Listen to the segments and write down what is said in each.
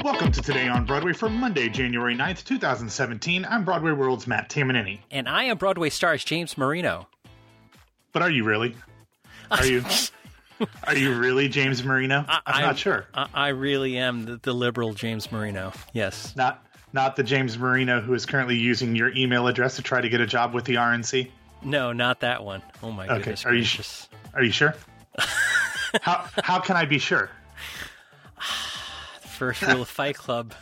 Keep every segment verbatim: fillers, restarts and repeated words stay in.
Welcome to Today on Broadway for Monday, January ninth, twenty seventeen. I'm Broadway World's Matt Tamanini. And I am Broadway stars James Marino. But are you really? Are you Are you really James Marino? I, I'm I, not sure. I, I really am the, the liberal James Marino. Yes. Not not the James Marino who is currently using your email address to try to get a job with the R N C? No, not that one. Oh my okay. goodness. Are you sh- Are you sure? how how can I be sure? First rule of Fight Club.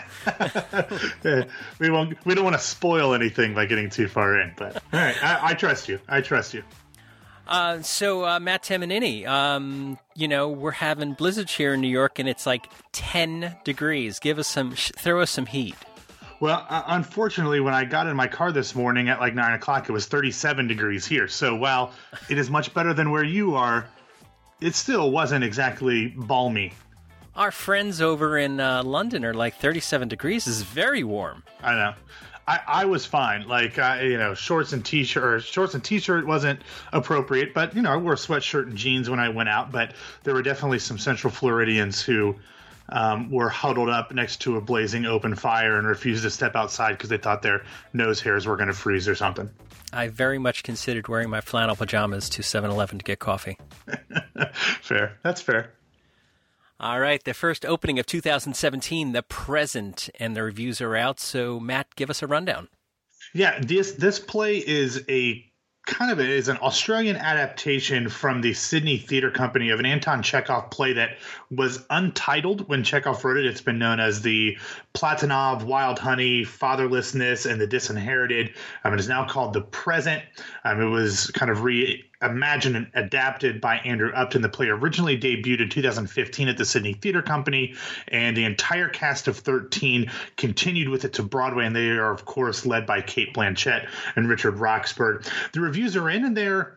we won't. We don't want to spoil anything by getting too far in. But all right, I, I trust you. I trust you. Uh, so uh, Matt Tamanini, um, you know, we're having blizzards here in New York, and it's like ten degrees. Give us some, sh- throw us some heat. Well, uh, unfortunately, when I got in my car this morning at like nine o'clock, it was thirty-seven degrees here. So while it is much better than where you are, it still wasn't exactly balmy. Our friends over in uh, London are like thirty-seven degrees. This is very warm. I know. I, I was fine. Like, uh, you know, shorts and t-shirt, or shorts and t-shirt wasn't appropriate, but, you know, I wore a sweatshirt and jeans when I went out, but there were definitely some Central Floridians who um, were huddled up next to a blazing open fire and refused to step outside because they thought their nose hairs were going to freeze or something. I very much considered wearing my flannel pajamas to seven eleven to get coffee. Fair. That's fair. All right, the first opening of two thousand seventeen, The Present, and the reviews are out. So, Matt, give us a rundown. Yeah, this this play is a kind of a, is an Australian adaptation from the Sydney Theatre Company of an Anton Chekhov play that was untitled when Chekhov wrote it. It's been known as the Platonov, Wild Honey, Fatherlessness, and the Disinherited. Um, it is now called The Present. Um, it was kind of reimagined and adapted by Andrew Upton. The play originally debuted in two thousand fifteen at the Sydney Theatre Company, and the entire cast of thirteen continued with it to Broadway, and they are, of course, led by Cate Blanchett and Richard Roxburgh. The reviews are in, and they're,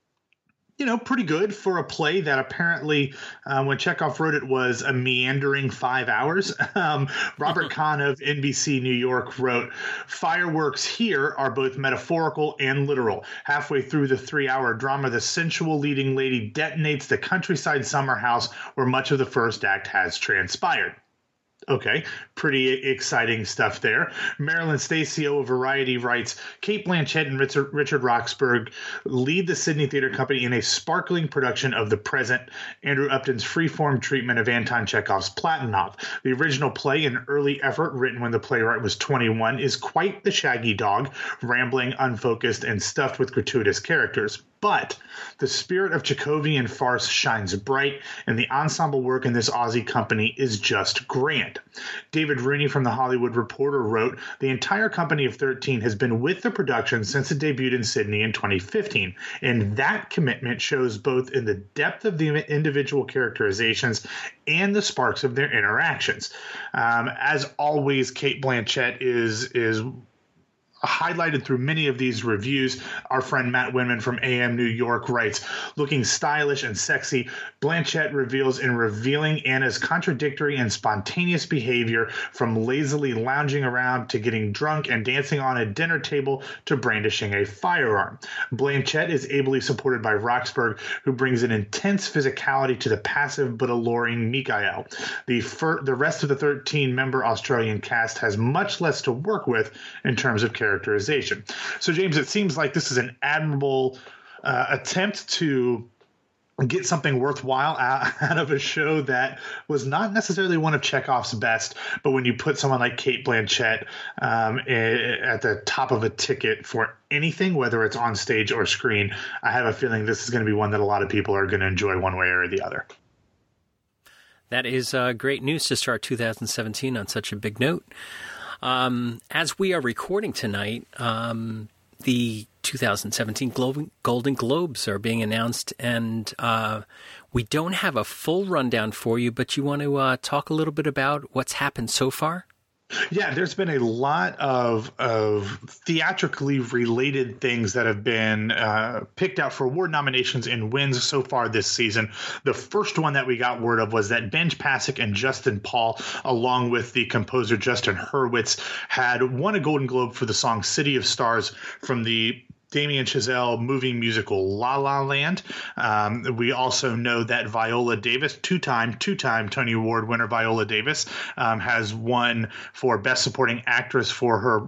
you know, pretty good for a play that apparently, uh, when Chekhov wrote it, was a meandering five hours. Um, Robert Kahn of N B C New York wrote, "Fireworks here are both metaphorical and literal. Halfway through the three-hour drama, the sensual leading lady detonates the countryside summer house where much of the first act has transpired." Okay, pretty exciting stuff there. Marilyn Stacey of Variety writes, "Cate Blanchett and Richard, Richard Roxburgh lead the Sydney Theatre Company in a sparkling production of The Present, Andrew Upton's freeform treatment of Anton Chekhov's Platonov. The original play, an early effort written when the playwright was twenty-one, is quite the shaggy dog, rambling, unfocused, and stuffed with gratuitous characters. But the spirit of Chekhovian farce shines bright, and the ensemble work in this Aussie company is just grand." David Rooney from The Hollywood Reporter wrote, "The entire company of thirteen has been with the production since it debuted in Sydney in twenty fifteen, and that commitment shows both in the depth of the individual characterizations and the sparks of their interactions." Um, as always, Cate Blanchett is is highlighted through many of these reviews. Our friend Matt Winman from A M New York writes, "Looking stylish and sexy, Blanchett reveals in revealing Anna's contradictory and spontaneous behavior, from lazily lounging around to getting drunk and dancing on a dinner table to brandishing a firearm. Blanchett is ably supported by Roxburgh, who brings an intense physicality to the passive but alluring Mikhail. The, fir- the rest of the thirteen-member Australian cast has much less to work with in terms of characterization." So, James, it seems like this is an admirable uh, attempt to get something worthwhile out, out of a show that was not necessarily one of Chekhov's best, but when you put someone like Cate Blanchett um, at the top of a ticket for anything, whether it's on stage or screen, I have a feeling this is going to be one that a lot of people are going to enjoy one way or the other. That is uh, great news to start two thousand seventeen on such a big note. Um, as we are recording tonight, um, the two thousand seventeen Glo- Golden Globes are being announced, and uh, we don't have a full rundown for you, but you want to uh, talk a little bit about what's happened so far? Yeah, there's been a lot of of theatrically related things that have been uh, picked out for award nominations and wins so far this season. The first one that we got word of was that Benj Pasek and Justin Paul, along with the composer Justin Hurwitz, had won a Golden Globe for the song City of Stars from the Damien Chazelle movie musical La La Land. Um, we also know that Viola Davis, two-time, two-time Tony Award winner Viola Davis, um, has won for Best Supporting Actress for her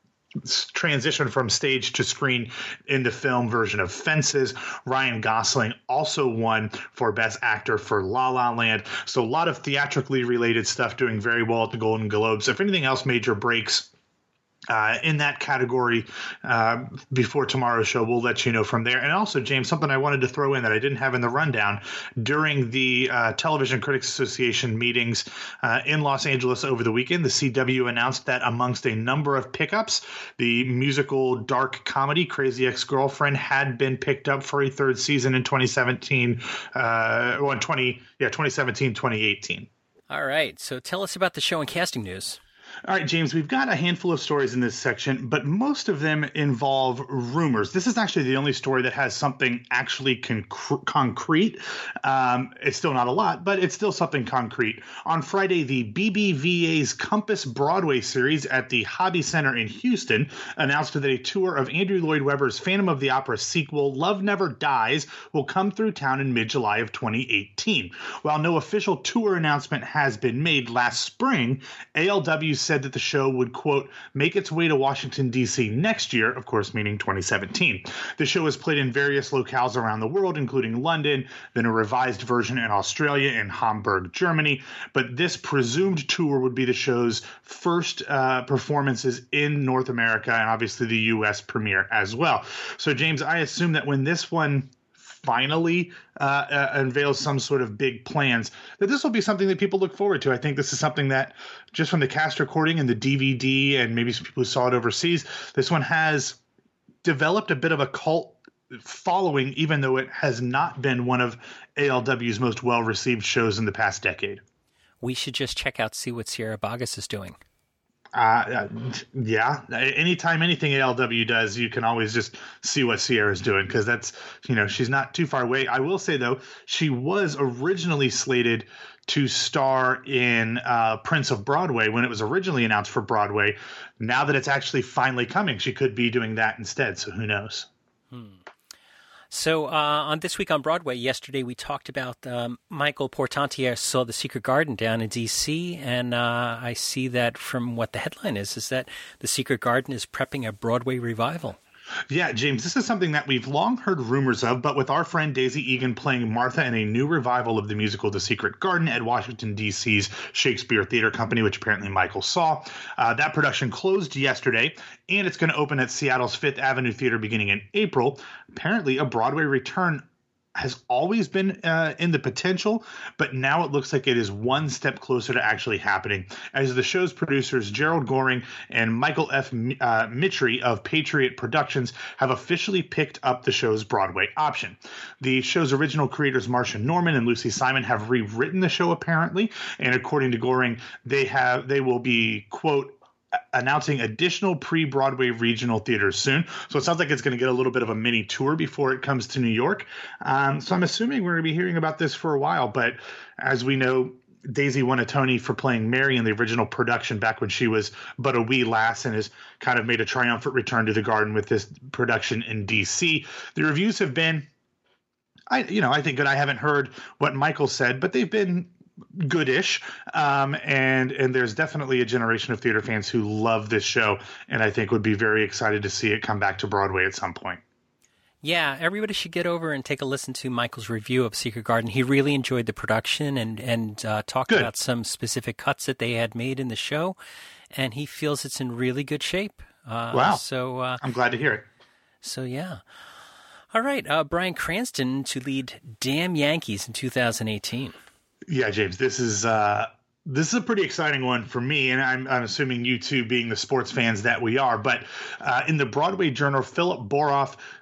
transition from stage to screen in the film version of Fences. Ryan Gosling also won for Best Actor for La La Land. So a lot of theatrically related stuff doing very well at the Golden Globes. If anything else major breaks Uh, in that category uh, before tomorrow's show, we'll let you know from there. And also, James, something I wanted to throw in that I didn't have in the rundown during the uh, Television Critics Association meetings uh, in Los Angeles over the weekend. The C W announced that amongst a number of pickups, the musical dark comedy Crazy Ex-Girlfriend had been picked up for a third season in twenty seventeen, uh, well, in twenty, yeah, twenty seventeen, twenty eighteen. All right. So tell us about the show and casting news. All right, James, we've got a handful of stories in this section, but most of them involve rumors. This is actually the only story that has something actually conc- concrete. Um, it's still not a lot, but it's still something concrete. On Friday, the B B V A's Compass Broadway series at the Hobby Center in Houston announced that a tour of Andrew Lloyd Webber's Phantom of the Opera sequel, Love Never Dies, will come through town in mid-July of twenty eighteen. While no official tour announcement has been made, last spring, A L W said that the show would, quote, make its way to Washington, D C next year, of course, meaning twenty seventeen. The show is played in various locales around the world, including London, then a revised version in Australia and Hamburg, Germany. But this presumed tour would be the show's first uh, performances in North America and obviously the U S premiere as well. So, James, I assume that when this one finally uh, uh, unveils some sort of big plans, that this will be something that people look forward to. I think this is something that just from the cast recording and the D V D and maybe some people who saw it overseas, this one has developed a bit of a cult following, even though it has not been one of A L W's most well-received shows in the past decade. We should just check out, see what Sierra Boggess is doing. Uh, yeah. Anytime anything A L W does, you can always just see what Sierra's doing because that's, you know, she's not too far away. I will say, though, she was originally slated to star in uh, Prince of Broadway when it was originally announced for Broadway. Now that it's actually finally coming, she could be doing that instead. So who knows? Hmm. So uh, on This Week on Broadway, yesterday we talked about um, Michael Portantiere saw The Secret Garden down in D C, and uh, I see that from what the headline is, is that The Secret Garden is prepping a Broadway revival. Yeah, James, this is something that we've long heard rumors of, but with our friend Daisy Egan playing Martha in a new revival of the musical The Secret Garden at Washington, D C's Shakespeare Theater Company, which apparently Michael saw. Uh, that production closed yesterday, and it's going to open at Seattle's Fifth Avenue Theater beginning in April. Apparently, a Broadway return has always been uh, in the potential, but now it looks like it is one step closer to actually happening, as the show's producers Gerald Goring and Michael F. Uh, Mitri of Patriot Productions have officially picked up the show's Broadway option. The show's original creators Marcia Norman and Lucy Simon have rewritten the show apparently, and according to Goring, they have they will be, quote, announcing additional pre-Broadway regional theaters soon. So it sounds like it's going to get a little bit of a mini tour before it comes to New York. Um, so I'm assuming we're going to be hearing about this for a while. But as we know, Daisy won a Tony for playing Mary in the original production back when she was but a wee lass, and has kind of made a triumphant return to the garden with this production in D C. The reviews have been, I you know, I think good. I haven't heard what Michael said, but they've been goodish, um, and and there's definitely a generation of theater fans who love this show, and I think would be very excited to see it come back to Broadway at some point. Yeah, everybody should get over and take a listen to Michael's review of Secret Garden. He really enjoyed the production and and uh, talked Good. about some specific cuts that they had made in the show, and he feels it's in really good shape. Uh, wow! So uh, I'm glad to hear it. So yeah. All right, uh, Bryan Cranston to lead Damn Yankees in two thousand eighteen. Yeah, James, this is uh, this is a pretty exciting one for me, and I'm, I'm assuming you two being the sports fans that we are. But uh, in the Broadway Journal, Philip Boroff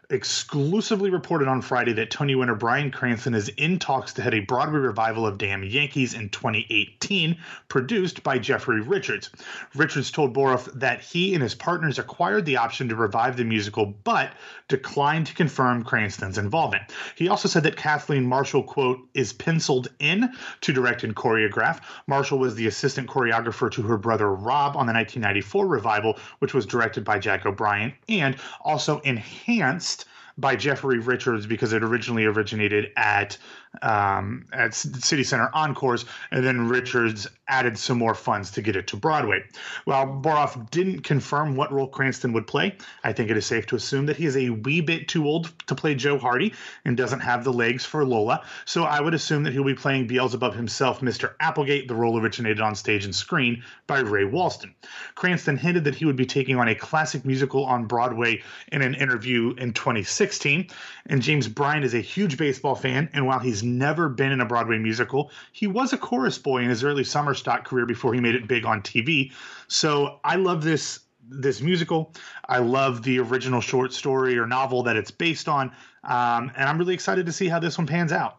exclusively reported on Friday that Tony winner Bryan Cranston is in talks to head a Broadway revival of Damn Yankees in twenty eighteen, produced by Jeffrey Richards. Richards told Boroff that he and his partners acquired the option to revive the musical, but declined to confirm Cranston's involvement. He also said that Kathleen Marshall, quote, is penciled in to direct and choreograph. Marshall was the assistant choreographer to her brother Rob on the nineteen ninety-four revival, which was directed by Jack O'Brien, and also enhanced by Jeffrey Richards because it originally originated at um, at City Center Encores, and then Richards added some more funds to get it to Broadway. While Boroff didn't confirm what role Cranston would play, I think it is safe to assume that he is a wee bit too old to play Joe Hardy and doesn't have the legs for Lola. So I would assume that he'll be playing Beelzebub himself, Mister Applegate, the role originated on stage and screen by Ray Walston. Cranston hinted that he would be taking on a classic musical on Broadway in an interview in twenty sixteen. And James Bryan is a huge baseball fan, and while he's never been in a Broadway musical, he was a chorus boy in his early summer stock career before he made it big on T V. So I love this this musical. I love the original short story or novel that it's based on, um, and I'm really excited to see how this one pans out.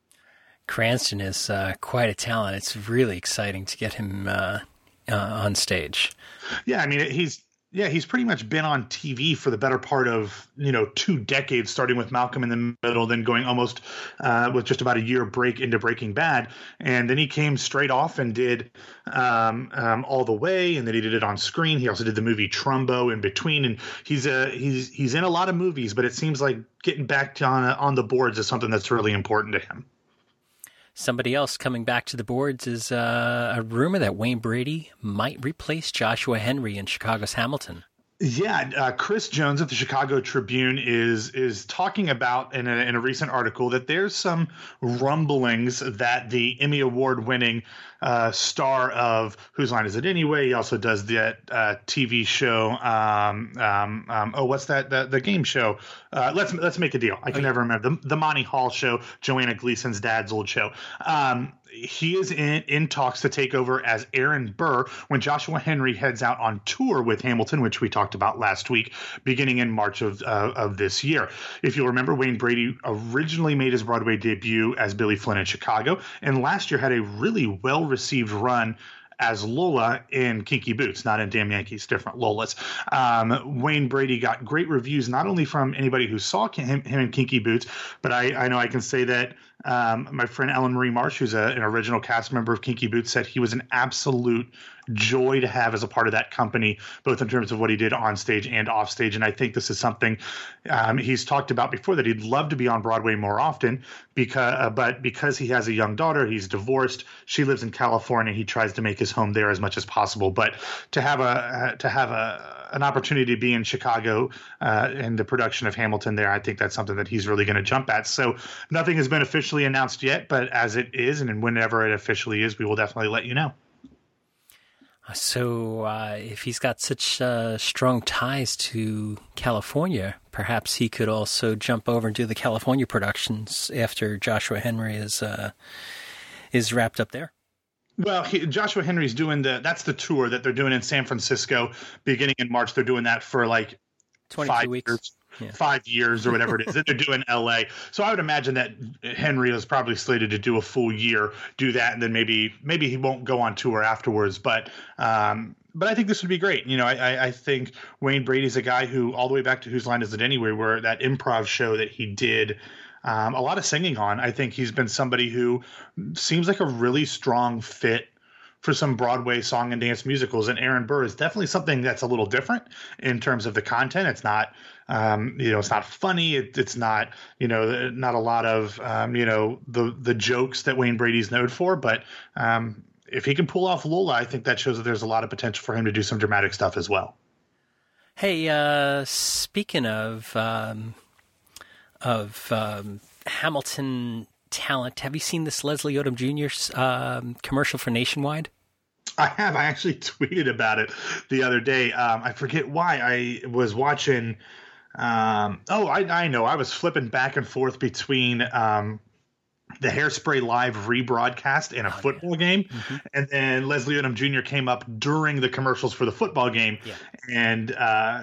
Cranston is uh, quite a talent. It's really exciting to get him uh, uh, on stage. Yeah, I mean, he's Yeah, he's pretty much been on T V for the better part of, you know, two decades, starting with Malcolm in the Middle, then going almost uh, with just about a year break into Breaking Bad. And then he came straight off and did um, um, All the Way, and then he did it on screen. He also did the movie Trumbo in between. And he's a, he's he's in a lot of movies, but it seems like getting back to on, on the boards is something that's really important to him. Somebody else coming back to the boards is uh, a rumor that Wayne Brady might replace Joshua Henry in Chicago's Hamilton. Yeah, uh, Chris Jones of the Chicago Tribune is is talking about in a, in a recent article that there's some rumblings that the Emmy Award-winning uh, star of Whose Line Is It Anyway? He also does that uh, T V show. Um, um, um, oh, what's that? The, the game show. Uh, let's let's make a deal. I can oh, never remember the the Monty Hall show. Joanna Gleason's dad's old show. Um, He is in, in talks to take over as Aaron Burr when Joshua Henry heads out on tour with Hamilton, which we talked about last week, beginning in March of uh, of this year. If you'll remember, Wayne Brady originally made his Broadway debut as Billy Flynn in Chicago, and last year had a really well-received run as Lola in Kinky Boots, not in Damn Yankees, different Lolas. Um, Wayne Brady got great reviews, not only from anybody who saw him, him in Kinky Boots, but I, I know I can say that um, my friend Ellen Marie Marsh, who's a, an original cast member of Kinky Boots, said he was an absolute joy to have as a part of that company, both in terms of what he did on stage and off stage. And I think this is something um, he's talked about before, that he'd love to be on Broadway more often, because uh, but because he has a young daughter, he's divorced. She lives in California. He tries to make his home there as much as possible. But to have a uh, to have a an opportunity to be in Chicago uh, in the production of Hamilton there, I think that's something that he's really going to jump at. So nothing has been officially announced yet, but as it is, and whenever it officially is, we will definitely let you know. So uh, if he's got such uh, strong ties to California, perhaps he could also jump over and do the California productions after Joshua Henry is uh, is wrapped up there. Well, he, Joshua Henry's doing the that's the tour that they're doing in San Francisco beginning in March. They're doing that for like twenty-two five weeks. years. Yeah. Five years or whatever it is that they're doing L A. So I would imagine that Henry is probably slated to do a full year, do that, and then maybe maybe he won't go on tour afterwards. But um, but I think this would be great. You know, I, I think Wayne Brady's a guy who, all the way back to Whose Line Is It Anyway, where that improv show that he did um, a lot of singing on, I think he's been somebody who seems like a really strong fit for some Broadway song and dance musicals. And Aaron Burr is definitely something that's a little different in terms of the content. It's not, um, you know, it's not funny. It, it's not, you know, not a lot of, um, you know, the, the jokes that Wayne Brady's known for. But um, if he can pull off Lola, I think that shows that there's a lot of potential for him to do some dramatic stuff as well. Hey, uh, speaking of, um, of um, Hamilton talent, have you seen this Leslie Odom Junior Um, commercial for Nationwide? I have. I actually tweeted about it the other day. Um, I forget why. I was watching. Um, oh, I, I know. I was flipping back and forth between um, the Hairspray Live rebroadcast and a oh, football yeah. game, mm-hmm. and then Leslie Odom Junior came up during the commercials for the football game, yeah. and uh,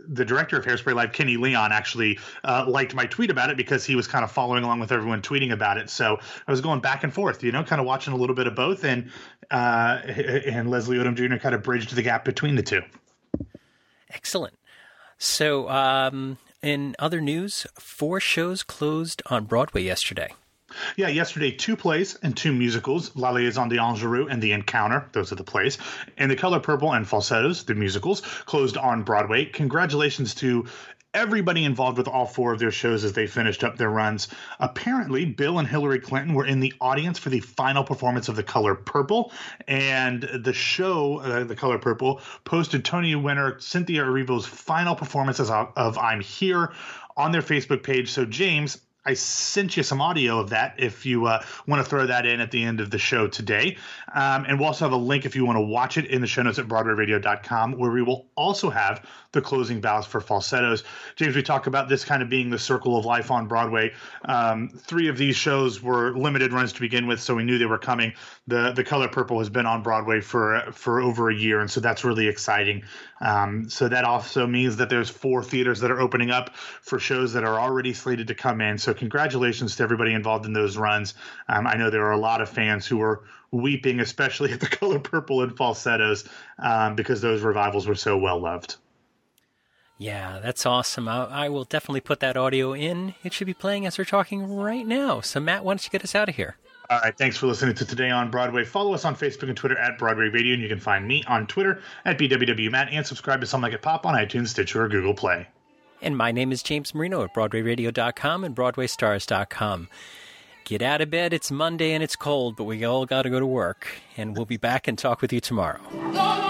the director of Hairspray Live, Kenny Leon, actually uh, liked my tweet about it because he was kind of following along with everyone tweeting about it. So I was going back and forth, you know, kind of watching a little bit of both, and uh, and Leslie Odom Junior kind of bridged the gap between the two. Excellent. So, um, in other news, four shows closed on Broadway yesterday. Yeah, yesterday, two plays and two musicals, La Liaison d'Angerou and The Encounter, those are the plays, and The Color Purple and Falsettos, the musicals, closed on Broadway. Congratulations to everybody involved with all four of their shows as they finished up their runs. Apparently, Bill and Hillary Clinton were in the audience for the final performance of The Color Purple, and the show, uh, The Color Purple, posted Tony winner Cynthia Erivo's final performance of, of I'm Here on their Facebook page. So, James, I sent you some audio of that if you uh, want to throw that in at the end of the show today. Um, and we'll also have a link if you want to watch it in the show notes at broadway radio dot com, where we will also have the closing bows for Falsettos. James, we talk about this kind of being the circle of life on Broadway. Um, three of these shows were limited runs to begin with, so we knew they were coming. The The Color Purple has been on Broadway for for over a year, and so that's really exciting. Um, so that also means that there's four theaters that are opening up for shows that are already slated to come in. So congratulations to everybody involved in those runs. Um, I know there are a lot of fans who were weeping, especially at The Color Purple and Falsettos, um, because those revivals were so well loved. Yeah, that's awesome. I, I will definitely put that audio in. It should be playing as we're talking right now. So, Matt, why don't you get us out of here? All right, thanks for listening to Today on Broadway. Follow us on Facebook and Twitter at Broadway Radio, and you can find me on Twitter at B W W Matt, and subscribe to Some Like It Pop on iTunes, Stitcher, or Google Play. And my name is James Marino at broadway radio dot com and broadway stars dot com. Get out of bed. It's Monday and it's cold, but we all got to go to work. And we'll be back and talk with you tomorrow.